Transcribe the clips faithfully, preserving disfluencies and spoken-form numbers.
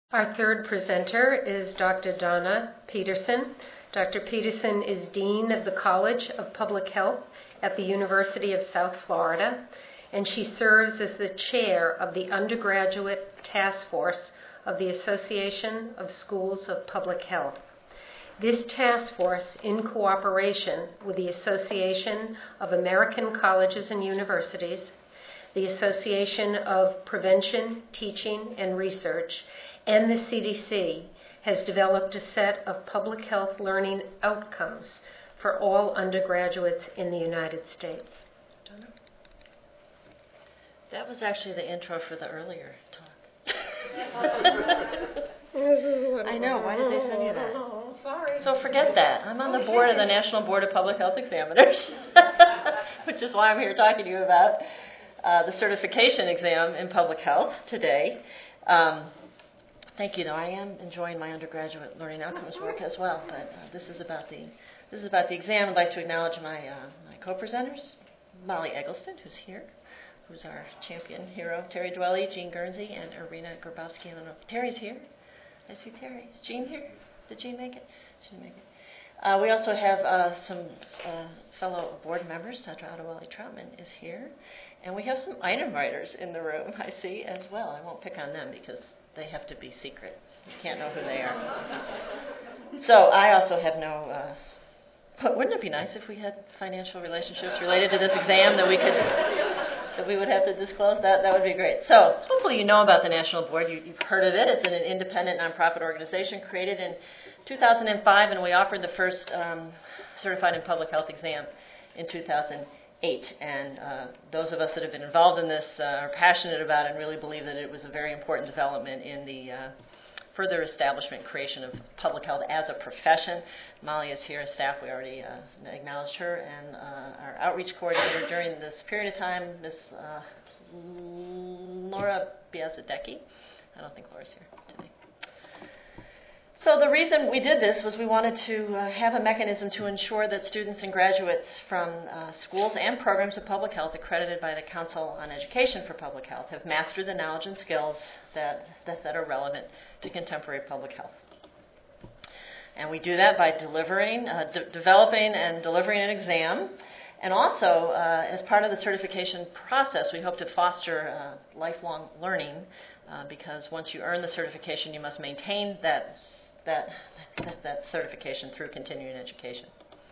Our third presenter is Doctor Donna Peterson. Doctor Peterson is Dean of the College of Public Health at the University of South Florida, and she serves as the chair of the undergraduate task force of the Association of Schools of Public Health. This task force, in cooperation with the Association of American Colleges and Universities, the Association of Prevention, Teaching, and Research, and the C D C, has developed a set of public health learning outcomes for all undergraduates in the United States. Donna? That was actually the intro for the earlier talk. I know, why did they send you that? Sorry. So forget that. I'm on the board of the National Board of Public Health Examiners, which is why I'm here talking to you about uh, the certification exam in public health today. Um, Thank you. No, I am enjoying my undergraduate learning outcomes work as well, but uh, this is about the this is about the exam. I'd like to acknowledge my uh, my co-presenters, Molly Eggleston, who's here, who's our champion hero, Terry Dwelly, Jean Guernsey, and Irina Grabowski. I don't know if Terry's here. I see Terry. Is Jean here? Did Jean make it? She didn't make it. Uh, we also have uh, some uh, fellow board members. Doctor Adewale Troutman is here, and we have some item writers in the room. I see as well. I won't pick on them because they have to be secret. You can't know who they are. So I also have no, uh, but wouldn't it be nice if we had financial relationships related to this exam that we could, that we would have to disclose? That that would be great. So hopefully you know about the National Board. You, you've heard of it. It's an independent nonprofit organization created in two thousand five, and we offered the first um, certified in public health exam in two thousand eight. And uh, those of us that have been involved in this uh, are passionate about it and really believe that it was a very important development in the uh, further establishment and creation of public health as a profession. Molly is here as staff. We already uh, acknowledged her. And uh, our outreach coordinator during this period of time, Miz Uh, Laura Biazadecki. I don't think Laura's here today. So the reason we did this was we wanted to uh, have a mechanism to ensure that students and graduates from uh, schools and programs of public health accredited by the Council on Education for Public Health have mastered the knowledge and skills that, that, that are relevant to contemporary public health. And we do that by delivering, uh, de- developing and delivering an exam. And also, uh, as part of the certification process, we hope to foster uh, lifelong learning uh, because once you earn the certification, you must maintain that That, that, that certification through continuing education.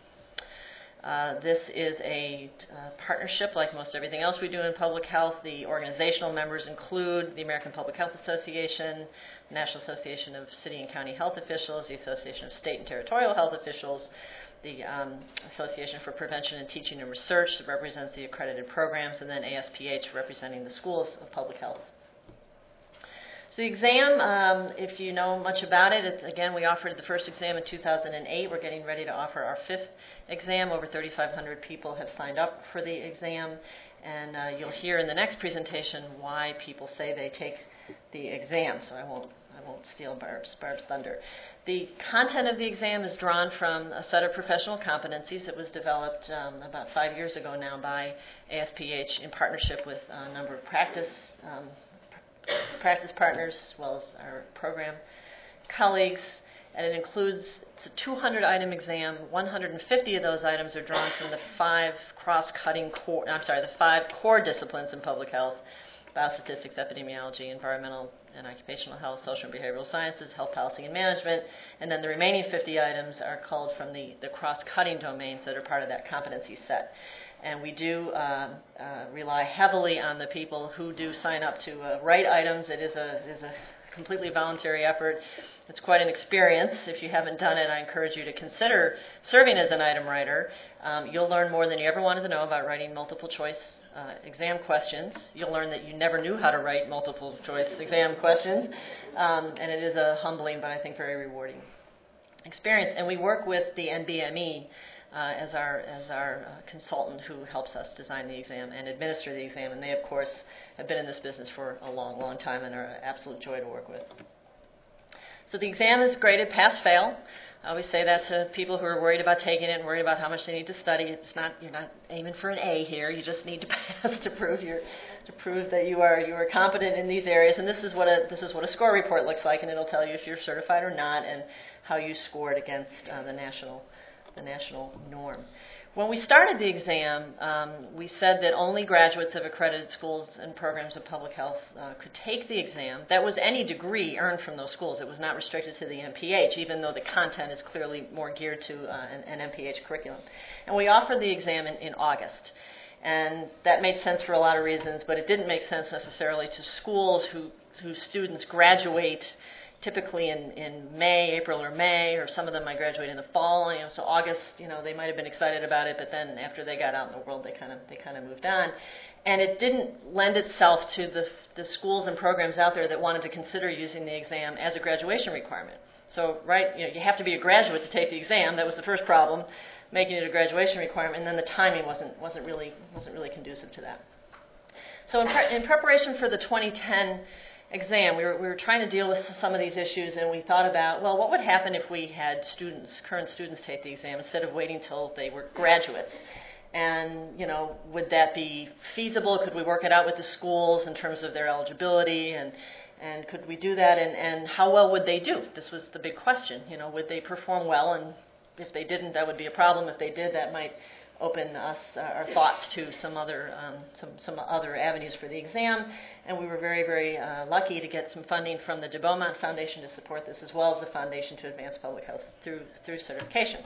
Uh, this is a uh, partnership like most everything else we do in public health. The organizational members include the American Public Health Association, the National Association of City and County Health Officials, the Association of State and Territorial Health Officials, the um, Association for Prevention and Teaching and Research that represents the accredited programs, and then A S P H representing the schools of public health. So the exam, um, if you know much about it, it's, again, we offered the first exam in two thousand eight. We're getting ready to offer our fifth exam. Over thirty-five hundred people have signed up for the exam, and uh, you'll hear in the next presentation why people say they take the exam. So I won't, I won't steal Barb's, Barb's thunder. The content of the exam is drawn from a set of professional competencies that was developed um, about five years ago now by A S P H in partnership with a number of practice um, practice partners, as well as our program colleagues, and it includes, it's a two hundred item exam. one hundred fifty of those items are drawn from the five cross-cutting core, I'm sorry, the five core disciplines in public health: biostatistics, epidemiology, environmental and occupational health, social and behavioral sciences, health policy and management, and then the remaining fifty items are culled from the, the cross-cutting domains that are part of that competency set. And we do uh, uh, rely heavily on the people who do sign up to uh, write items. It is a, is a completely voluntary effort. It's quite an experience. If you haven't done it, I encourage you to consider serving as an item writer. Um, you'll learn more than you ever wanted to know about writing multiple choice uh, exam questions. You'll learn that you never knew how to write multiple choice exam questions. Um, and it is a humbling, but I think very rewarding experience. And we work with the N B M E Uh, as our as our uh, consultant who helps us design the exam and administer the exam. And they, of course, have been in this business for a long, long time and are an absolute joy to work with. So the exam is graded pass-fail. I always say that to people who are worried about taking it and worried about how much they need to study. It's not, you're not aiming for an A here. You just need to pass to prove you're, to prove that you are you are competent in these areas. And this is what a this is what a score report looks like, and it'll tell you if you're certified or not and how you scored against uh, the national the national norm. When we started the exam, um, we said that only graduates of accredited schools and programs of public health uh, could take the exam. That was any degree earned from those schools. It was not restricted to the M P H, even though the content is clearly more geared to uh, an, an M P H curriculum. And we offered the exam in, in August. And that made sense for a lot of reasons, but it didn't make sense necessarily to schools who, whose students graduate typically in, in May, April or May, or some of them might graduate in the fall. You know, so August, you know, they might have been excited about it, but then after they got out in the world, they kind of they kind of moved on. And it didn't lend itself to the the schools and programs out there that wanted to consider using the exam as a graduation requirement. So, right, you know, you have to be a graduate to take the exam. That was the first problem, making it a graduation requirement, and then the timing wasn't wasn't really wasn't really conducive to that. So, in, pre- in preparation for the twenty ten exam, we were, we were trying to deal with some of these issues, and we thought about, well, what would happen if we had students, current students, take the exam instead of waiting until they were graduates? And, you know, would that be feasible? Could we work it out with the schools in terms of their eligibility? And and could we do that? And, and how well would they do? This was the big question. You know, would they perform well? And if they didn't, that would be a problem. If they did, that might open us uh, our thoughts to some other um, some some other avenues for the exam, and we were very very uh, lucky to get some funding from the de Beaumont Foundation to support this, as well as the Foundation to Advance Public Health through through certification.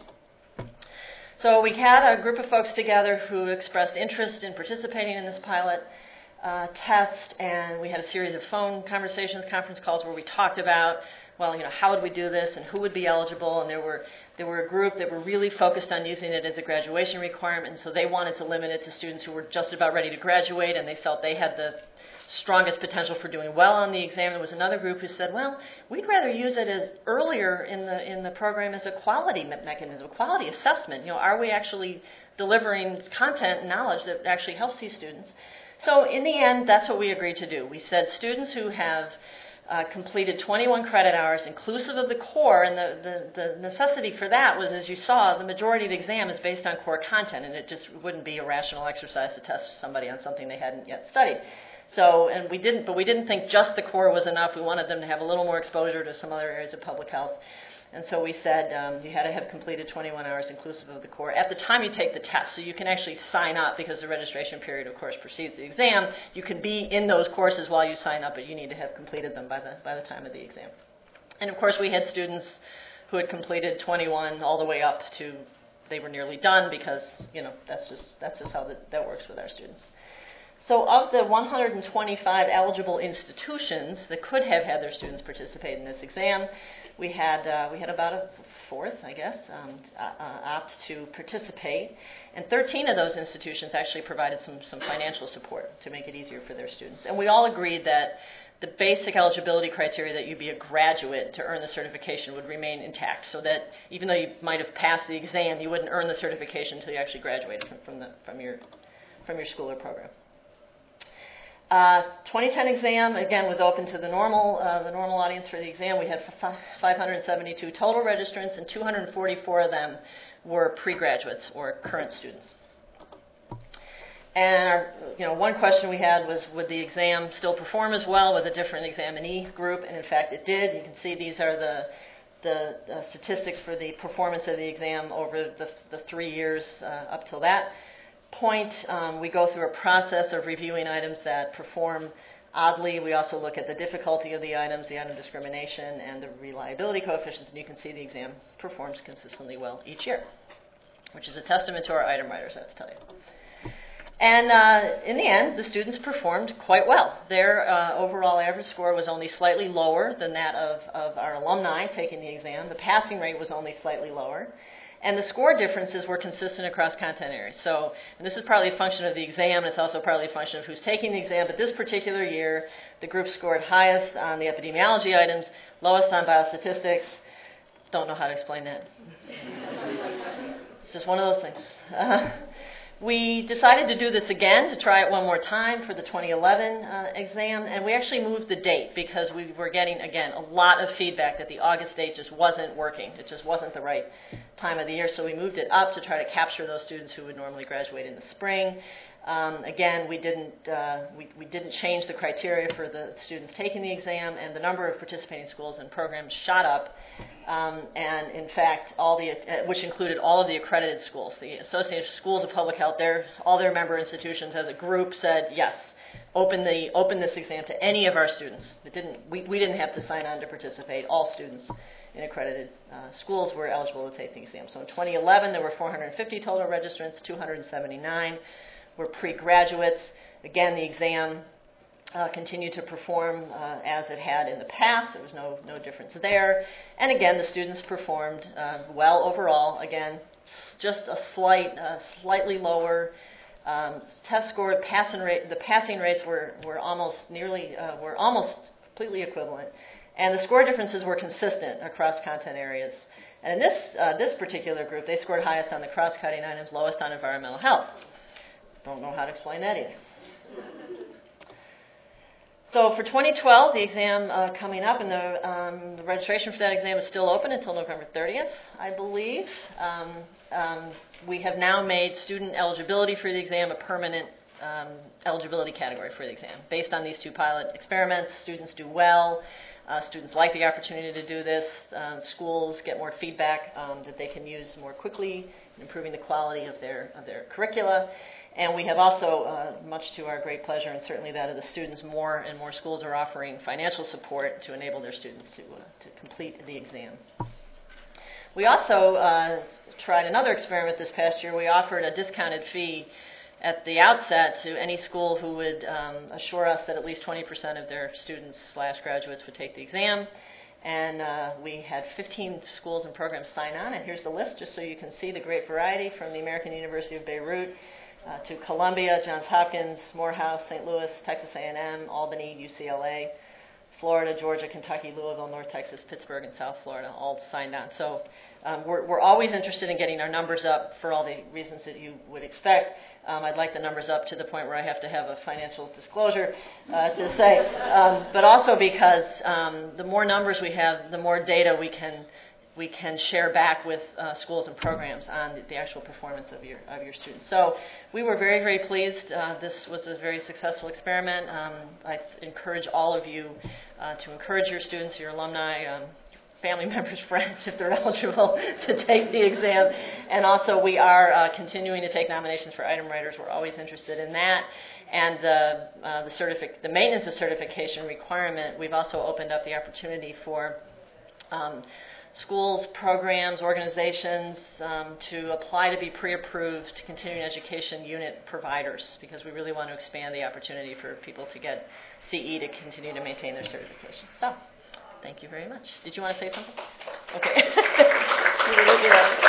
So we had a group of folks together who expressed interest in participating in this pilot uh, test, and we had a series of phone conversations, conference calls where we talked about, well, you know, how would we do this and who would be eligible? And there were there were a group that were really focused on using it as a graduation requirement, and so they wanted to limit it to students who were just about ready to graduate, and they felt they had the strongest potential for doing well on the exam. There was another group who said, well, we'd rather use it as earlier in the in the program as a quality me- mechanism, a quality assessment. You know, are we actually delivering content and knowledge that actually helps these students? So in the end, that's what we agreed to do. We said students who have Uh, completed twenty-one credit hours inclusive of the core, and the, the, the necessity for that was, as you saw, the majority of the exam is based on core content, and it just wouldn't be a rational exercise to test somebody on something they hadn't yet studied. So, and we didn't, but we didn't think just the core was enough. We wanted them to have a little more exposure to some other areas of public health. And so we said um, you had to have completed twenty-one hours inclusive of the core at the time you take the test. So you can actually sign up, because the registration period, of course, precedes the exam. You can be in those courses while you sign up, but you need to have completed them by the by the time of the exam. And of course, we had students who had completed twenty-one all the way up to they were nearly done, because you know that's just that's just how the, that works with our students. So of the one hundred twenty-five eligible institutions that could have had their students participate in this exam, we had uh, we had about a fourth, I guess, um, uh, opt to participate, and thirteen of those institutions actually provided some some financial support to make it easier for their students. And we all agreed that the basic eligibility criteria that you be a graduate to earn the certification would remain intact, so that even though you might have passed the exam, you wouldn't earn the certification until you actually graduated from, from the from your from your school or program. Uh, twenty ten exam, again, was open to the normal uh, the normal audience for the exam. We had five hundred seventy-two total registrants, and two hundred forty-four of them were pre-graduates or current students. And our, you know, one question we had was, would the exam still perform as well with a different examinee group? And in fact, it did. You can see these are the the uh, statistics for the performance of the exam over the, the three years uh, up till that point. Um, we go through a process of reviewing items that perform oddly. We also look at the difficulty of the items, the item discrimination, and the reliability coefficients, and you can see the exam performs consistently well each year, which is a testament to our item writers, I have to tell you. And uh, in the end, the students performed quite well. Their uh, overall average score was only slightly lower than that of, of our alumni taking the exam. The passing rate was only slightly lower. And the score differences were consistent across content areas. So, and this is partly a function of the exam, and it's also partly a function of who's taking the exam. But this particular year, the group scored highest on the epidemiology items, lowest on biostatistics. Don't know how to explain that. It's just one of those things. Uh, We decided to do this again, to try it one more time for the twenty eleven uh, exam, and we actually moved the date because we were getting, again, a lot of feedback that the August date just wasn't working. It just wasn't the right time of the year, so we moved it up to try to capture those students who would normally graduate in the spring. Um, again, we didn't uh, we, we didn't change the criteria for the students taking the exam, and the number of participating schools and programs shot up. Um, and in fact, all the uh, which included all of the accredited schools, the Association of Schools of Public Health, their all their member institutions as a group said yes, open the open this exam to any of our students. It didn't we, we didn't have to sign on to participate. All students in accredited uh, schools were eligible to take the exam. So in twenty eleven, there were four hundred fifty total registrants, two hundred seventy-nine were pre-graduates. Again, the exam uh, continued to perform uh, as it had in the past. There was no, no difference there. And again, the students performed uh, well overall. Again, just a slight, uh, slightly lower um, test score. Passing rate, the passing rates were, were almost nearly, uh, were almost completely equivalent. And the score differences were consistent across content areas. And in this, uh, this particular group, they scored highest on the cross-cutting items, lowest on environmental health. Don't know how to explain that either. So for twenty twelve, the exam uh, coming up, and the, um, the registration for that exam is still open until November thirtieth, I believe. Um, um, we have now made student eligibility for the exam a permanent um, eligibility category for the exam. Based on these two pilot experiments, students do well. Uh, students like the opportunity to do this. Uh, schools get more feedback um, that they can use more quickly, improving the quality of their of their curricula. And we have also, uh, much to our great pleasure, and certainly that of the students, more and more schools are offering financial support to enable their students to, uh, to complete the exam. We also uh, tried another experiment this past year. We offered a discounted fee at the outset to any school who would um, assure us that at least twenty percent of their students slash graduates would take the exam. And uh, we had fifteen schools and programs sign on. And here's the list, just so you can see the great variety, from the American University of Beirut Uh, to Columbia, Johns Hopkins, Morehouse, Saint Louis, Texas A and M, Albany, U C L A, Florida, Georgia, Kentucky, Louisville, North Texas, Pittsburgh, and South Florida, all signed on. So um, we're, we're always interested in getting our numbers up for all the reasons that you would expect. Um, I'd like the numbers up to the point where I have to have a financial disclosure uh, to say, um, but also because um, the more numbers we have, the more data we can we can share back with uh, schools and programs on the, the actual performance of your of your students. So we were very, very pleased. Uh, this was a very successful experiment. Um, I encourage all of you uh, to encourage your students, your alumni, um, family members, friends, if they're eligible, to take the exam. And also we are uh, continuing to take nominations for item writers. We're always interested in that. And the, uh, the, certific- the maintenance of certification requirement, we've also opened up the opportunity for um, schools, programs, organizations um, to apply to be pre-approved continuing education unit providers, because we really want to expand the opportunity for people to get C E to continue to maintain their certification. So, thank you very much. Did you want to say something? Okay. You were looking at